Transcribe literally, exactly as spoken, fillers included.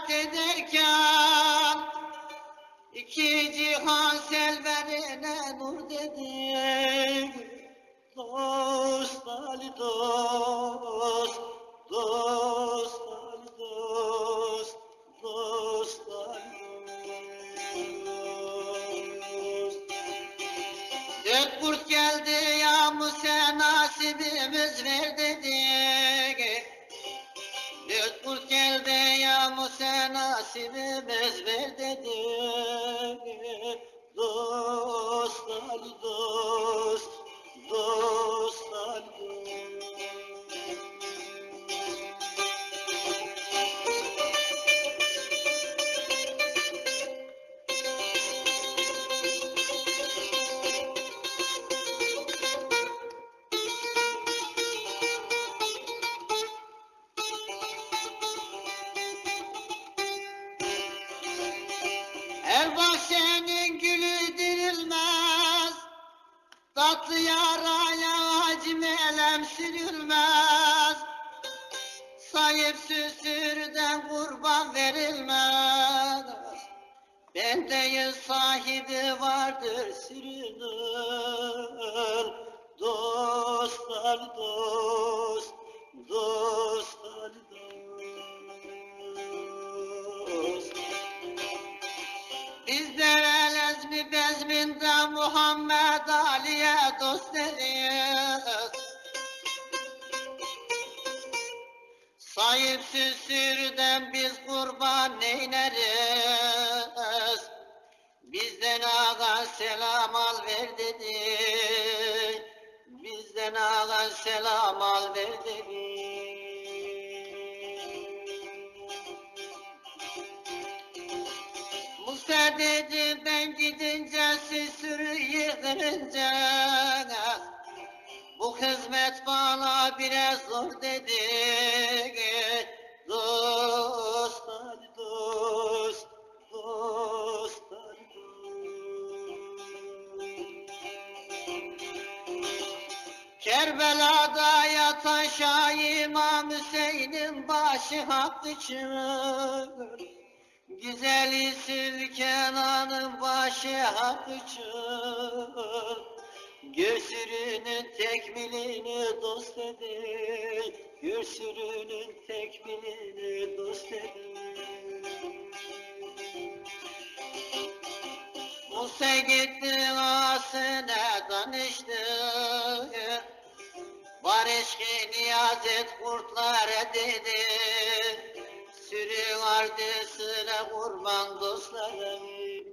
seyahat ederken iki cihan selverine nur dedik. Dost Ali dost, dost Ali dost, dost Ali dost. Dört kurt geldi ya Musa nasibimiz ver dedik. Dört kurt geldi ya Musa nasibimiz ver dedik. Dost Ali dost, dost Ali dost. Her bahçenin gülü dirilmez, tatlı yaraya acım elem sürülmez. Sahipsiz sürüden kurban verilmez. Bendeyiz sahibi vardır sürünün. Dostlar dost, dostlar dost. Bizler elezmi bezminde Muhammed Ali'ye dost deriz. Sahipsiz sürüden biz kurban neyleriz? Bizden ağa selam al ver dedi. Bizden ağa selam al ver dedi. Musa dedi ben gidince siz sürü yığınca. Bu hizmet bana biraz zor dedi. Dost Ali dost, dost Ali dost. Kerbela'da yatan Şah İmam Hüseyin'in başı hakkı çığır. Güzeli Sülkena'nın başı hakkı çığır. Göğsürünün tekmilini dost edin, göğsürünün tekmilini dost edin. Musa gitti ağasına danıştı, barışkı niyaz et kurtlara dedi. Sürü vardı sıra kurban dostlarım.